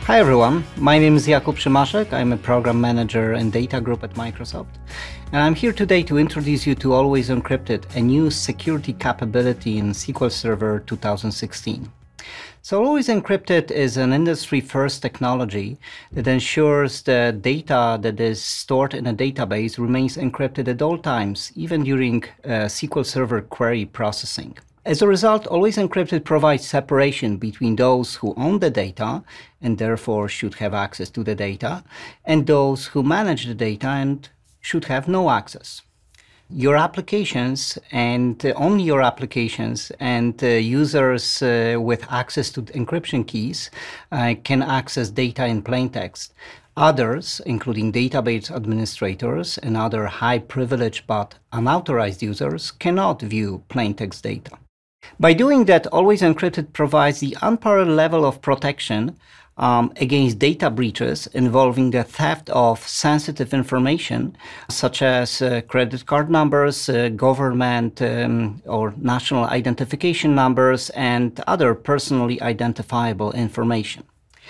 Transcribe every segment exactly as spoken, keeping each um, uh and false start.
Hi everyone, my name is Jakub Szymaszek. I'm a program manager and data group at Microsoft. And I'm here today to introduce you to Always Encrypted, a new security capability in S Q L Server two thousand sixteen. So Always Encrypted is an industry-first technology that ensures the data that is stored in a database remains encrypted at all times, even during uh, S Q L Server query processing. As a result, Always Encrypted provides separation between those who own the data and therefore should have access to the data, and those who manage the data and should have no access. Your applications and uh, only your applications and uh, users uh, with access to encryption keys uh, can access data in plain text. Others, including database administrators and other high privilege but unauthorized users, cannot view plain text data. By doing that, Always Encrypted provides the unparalleled level of protection um, against data breaches involving the theft of sensitive information, such as uh, credit card numbers, uh, government um, or national identification numbers, and other personally identifiable information.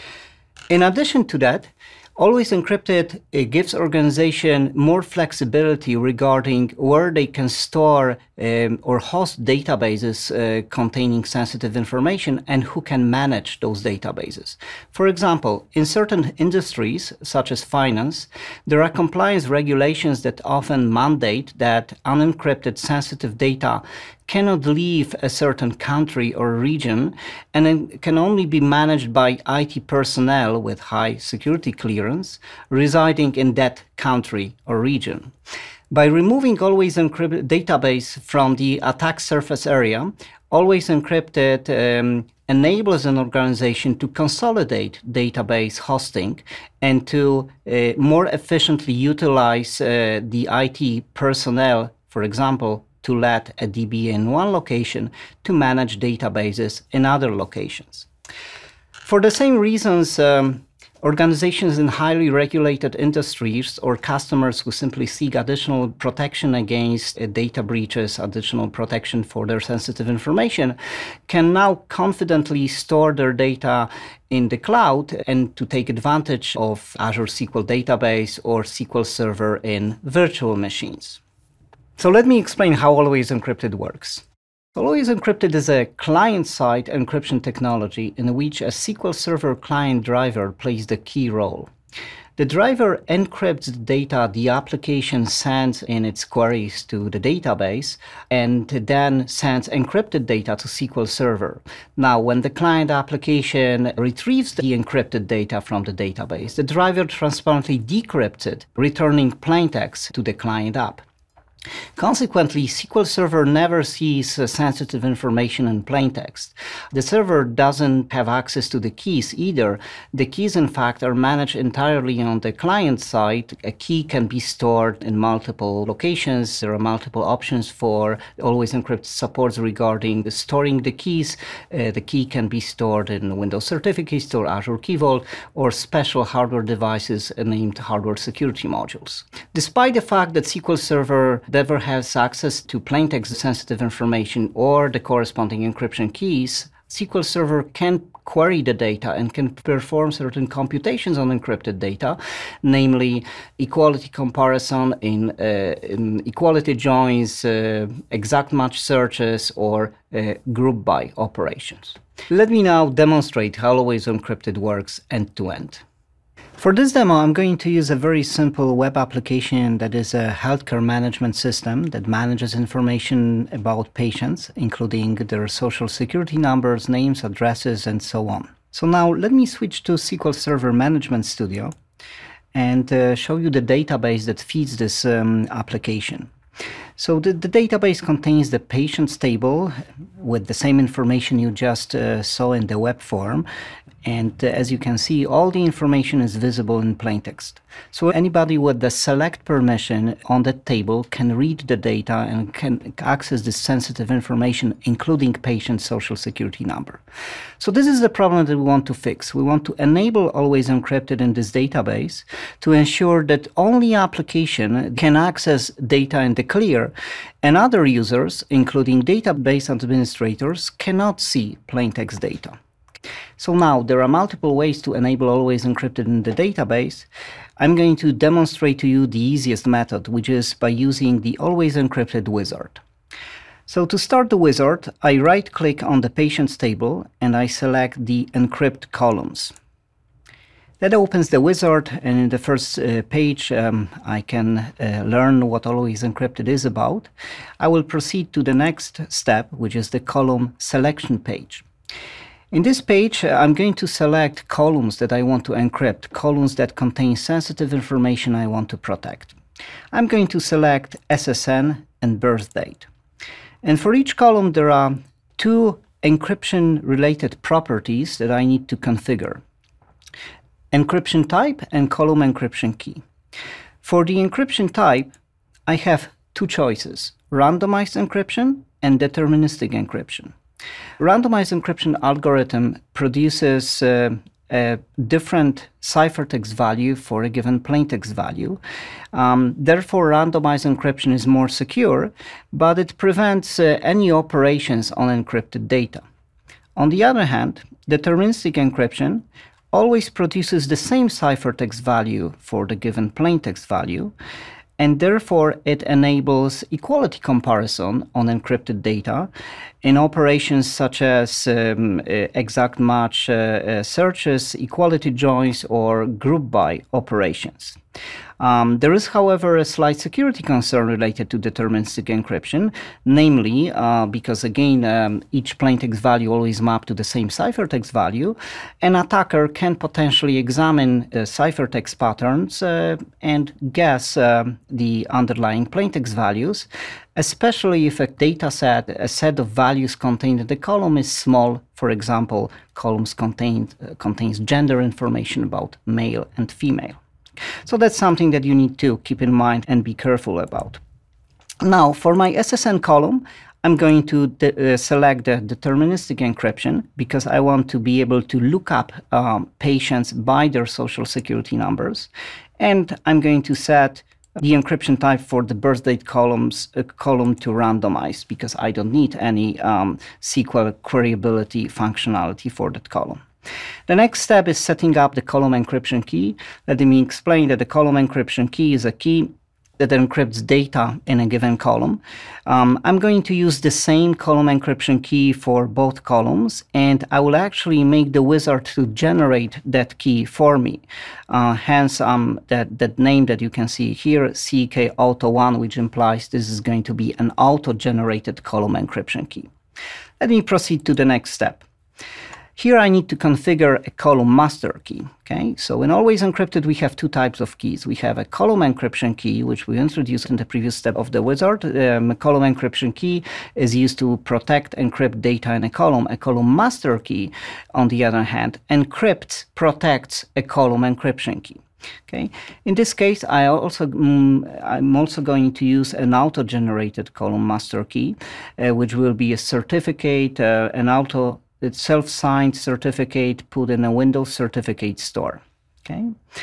In addition to that, Always Encrypted it gives organization more flexibility regarding where they can store um, or host databases uh, containing sensitive information and who can manage those databases. For example, in certain industries, such as finance, there are compliance regulations that often mandate that unencrypted sensitive data cannot leave a certain country or region, and it can only be managed by I T personnel with high security clearance residing in that country or region. By removing Always Encrypted database from the attack surface area, Always Encrypted um, enables an organization to consolidate database hosting and to uh, more efficiently utilize uh, the I T personnel, for example, to let a D B in one location to manage databases in other locations. For the same reasons, um, organizations in highly regulated industries or customers who simply seek additional protection against uh, data breaches, additional protection for their sensitive information, can now confidently store their data in the cloud and to take advantage of Azure S Q L Database or S Q L Server in virtual machines. So let me explain how Always Encrypted works. Always Encrypted is a client-side encryption technology in which a S Q L Server client driver plays the key role. The driver encrypts the data the application sends in its queries to the database and then sends encrypted data to S Q L Server. Now, when the client application retrieves the encrypted data from the database, the driver transparently decrypts it, returning plain text to the client app. Consequently, S Q L Server never sees uh, sensitive information in plain text. The server doesn't have access to the keys either. The keys, in fact, are managed entirely on the client side. A key can be stored in multiple locations. There are multiple options for Always Encrypted supports regarding storing the keys. Uh, the key can be stored in Windows Certificate Store, Azure Key Vault, or special hardware devices named hardware security modules. Despite the fact that S Q L Server never has access to plain text sensitive information or the corresponding encryption keys, S Q L Server can query the data and can perform certain computations on encrypted data, namely equality comparison in, uh, in equality joins, uh, exact match searches, or uh, group by operations. Let me now demonstrate how Always Encrypted works end-to-end. For this demo, I'm going to use a very simple web application that is a healthcare management system that manages information about patients, including their social security numbers, names, addresses, and so on. So now let me switch to S Q L Server Management Studio and uh, show you the database that feeds this um, application. So the, the database contains the patients table with the same information you just uh, saw in the web form. And uh, as you can see, all the information is visible in plain text. So anybody with the select permission on that table can read the data and can access this sensitive information, including patient's social security number. So this is the problem that we want to fix. We want to enable Always Encrypted in this database to ensure that only application can access data in the clear, and other users, including database administrators, cannot see plain text data. So now there are multiple ways to enable always encrypted in the database. I'm going to demonstrate to you the easiest method, which is by using the always encrypted wizard. So to start the wizard, I right-click on the patients table and I select the encrypt columns. That opens the wizard, and in the first uh, page um, I can uh, learn what always encrypted is about. I will proceed to the next step, which is the column selection page. In this page, uh, I'm going to select columns that I want to encrypt, columns that contain sensitive information I want to protect. I'm going to select S S N and birth date. And for each column, there are two encryption-related properties that I need to configure: encryption type and column encryption key. For the encryption type, I have two choices: randomized encryption and deterministic encryption. Randomized encryption algorithm produces uh, a different ciphertext value for a given plaintext value. Um, therefore, randomized encryption is more secure, but it prevents uh, any operations on encrypted data. On the other hand, deterministic encryption always produces the same ciphertext value for the given plaintext value, and therefore it enables equality comparison on encrypted data in operations such as um, exact match uh, uh, searches, equality joins, or group by operations. Um, there is, however, a slight security concern related to deterministic encryption, namely uh, because, again, um, each plaintext value always maps to the same ciphertext value. An attacker can potentially examine uh, ciphertext patterns uh, and guess uh, the underlying plaintext values, especially if a data set, a set of values contained in the column is small. For example, columns contained, uh, contains gender information about male and female. So that's something that you need to keep in mind and be careful about. Now, for my S S N column, I'm going to de- uh, select the deterministic encryption because I want to be able to look up um, patients by their social security numbers. And I'm going to set the encryption type for the birth date columns, uh, column to randomized because I don't need any um, S Q L queryability functionality for that column. The next step is setting up the column encryption key. Let me explain that the column encryption key is a key that encrypts data in a given column. Um, I'm going to use the same column encryption key for both columns, and I will actually make the wizard to generate that key for me. Uh, hence, um, that, that name that you can see here, C K auto one, which implies this is going to be an auto-generated column encryption key. Let me proceed to the next step. Here I need to configure a column master key. Okay, so in Always Encrypted, we have two types of keys. We have a column encryption key, which we introduced in the previous step of the wizard. Um, a column encryption key is used to protect, encrypt data in a column. A column master key, on the other hand, encrypts, protects a column encryption key. Okay. In this case, I also um, I'm also going to use an auto-generated column master key, uh, which will be a certificate, uh, an auto. It's self-signed certificate put in a Windows certificate store. Okay,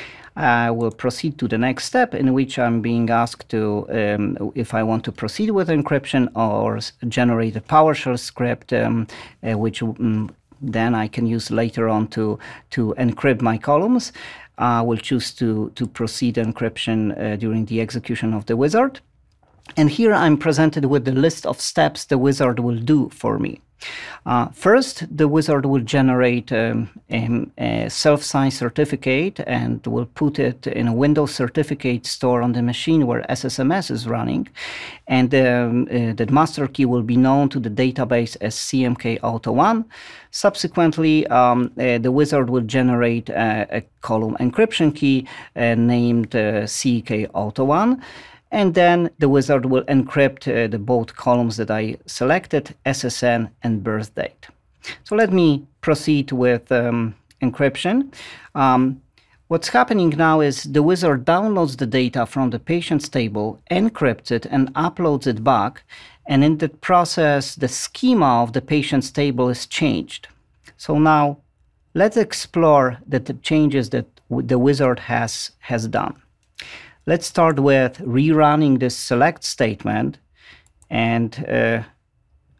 I will proceed to the next step, in which I'm being asked to um, if I want to proceed with encryption or generate a PowerShell script, um, uh, which um, then I can use later on to to encrypt my columns. I will choose to to proceed encryption uh, during the execution of the wizard. And here I'm presented with the list of steps the wizard will do for me. Uh, first, the wizard will generate um, a, a self-signed certificate and will put it in a Windows certificate store on the machine where S S M S is running. And um, uh, the master key will be known to the database as C M K auto one. Subsequently, um, uh, the wizard will generate a, a column encryption key uh, named uh, C K auto one. And then the wizard will encrypt uh, the both columns that I selected, S S N and birth date. So let me proceed with um, encryption. Um, what's happening now is the wizard downloads the data from the patients table, encrypts it, and uploads it back. And in that process, the schema of the patients table is changed. So now let's explore the, the changes that w- the wizard has, has done. Let's start with rerunning this select statement, and uh,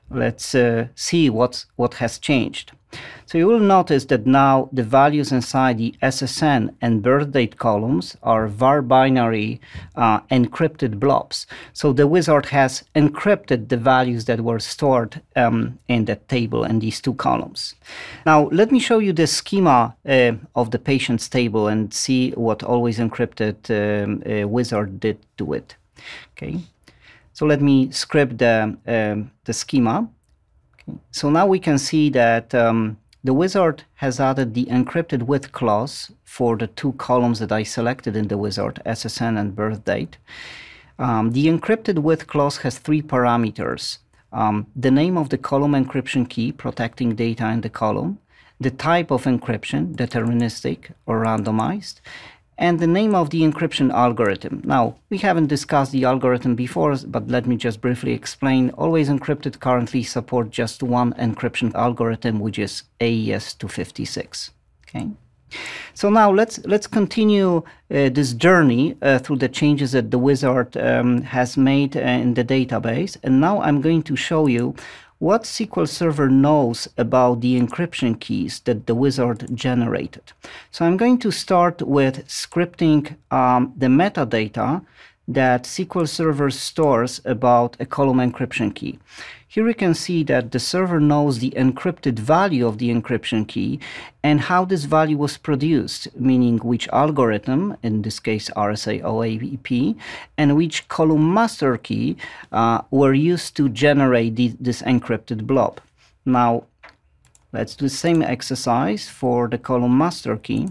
let's uh, see what's, what has changed. So you will notice that now the values inside the S S N and birth date columns are var binary uh, encrypted blobs. So the wizard has encrypted the values that were stored um, in that table in these two columns. Now let me show you the schema uh, of the patient's table and see what always encrypted um, uh, wizard did to it. Okay. So let me script the, um, the schema. Okay. So now we can see that um, the wizard has added the encrypted with clause for the two columns that I selected in the wizard, S S N and birth date. Um, the encrypted with clause has three parameters. Um, the name of the column encryption key protecting data in the column, the type of encryption, deterministic or randomized, and the name of the encryption algorithm. Now, we haven't discussed the algorithm before, but let me just briefly explain. Always Encrypted currently support just one encryption algorithm, which is A E S two fifty-six. Okay. So now let's let's continue uh, this journey uh, through the changes that the wizard um, has made uh, in the database. And now I'm going to show you what S Q L Server knows about the encryption keys that the wizard generated. So I'm going to start with scripting um, the metadata that S Q L Server stores about a column encryption key. Here you can see that the server knows the encrypted value of the encryption key and how this value was produced, meaning which algorithm, in this case R S A O A P, and which column master key uh, were used to generate the, this encrypted blob. Now, let's do the same exercise for the column master key.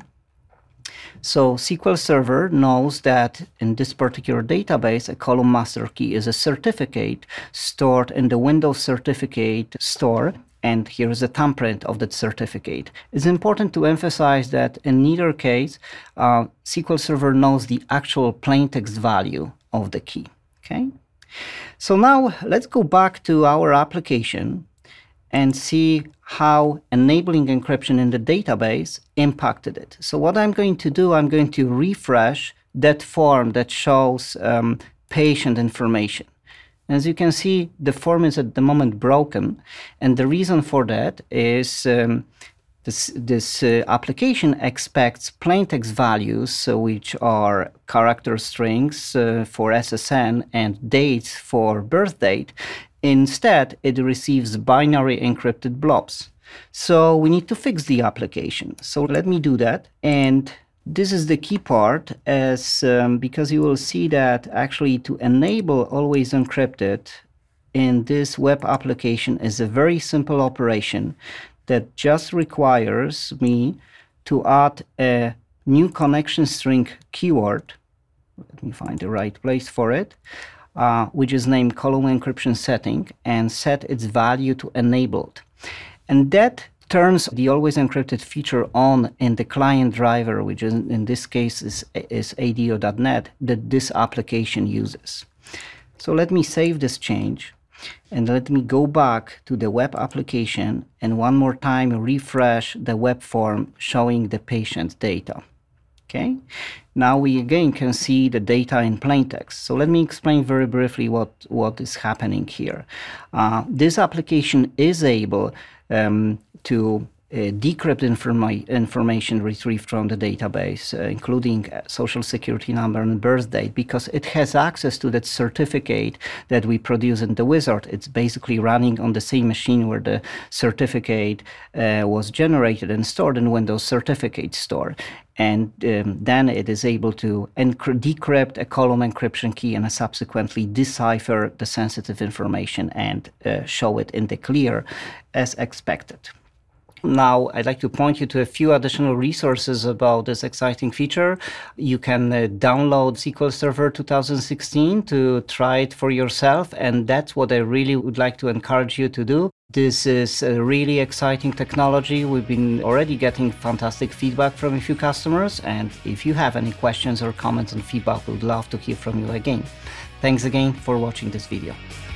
So S Q L Server knows that in this particular database, a column master key is a certificate stored in the Windows certificate store, and here is a thumbprint of that certificate. It's important to emphasize that in neither case, uh, S Q L Server knows the actual plaintext value of the key. Okay. So now let's go back to our application and see how enabling encryption in the database impacted it. So what I'm going to do, I'm going to refresh that form that shows um, patient information. As you can see, the form is at the moment broken, and the reason for that is um, this, this uh, application expects plaintext values, uh, which are character strings uh, for S S N and dates for birth date. Instead, it receives binary encrypted blobs. So we need to fix the application. So let me do that. And this is the key part, as um, because you will see that actually to enable always encrypted in this web application is a very simple operation that just requires me to add a new connection string keyword. Let me find the right place for it. Uh, which is named column encryption setting, and set its value to enabled. And that turns the always encrypted feature on in the client driver, which is, in this case is, is A D O dot net, that this application uses. So let me save this change, and let me go back to the web application and one more time refresh the web form showing the patient data. Okay. Now we again can see the data in plain text. So let me explain very briefly what, what is happening here. Uh, this application is able um, to uh, decrypt informa information retrieved from the database, uh, including uh, social security number and birth date, because it has access to that certificate that we produce in the wizard. It's basically running on the same machine where the certificate uh, was generated and stored in Windows Certificate Store. And um, then it is able to decrypt a column encryption key and subsequently decipher the sensitive information and uh, show it in the clear as expected. Now, I'd like to point you to a few additional resources about this exciting feature. You can uh, download S Q L Server two thousand sixteen to try it for yourself, and that's what I really would like to encourage you to do. This is a really exciting technology. We've been already getting fantastic feedback from a few customers, and if you have any questions or comments and feedback, we would love to hear from you again. Thanks again for watching this video.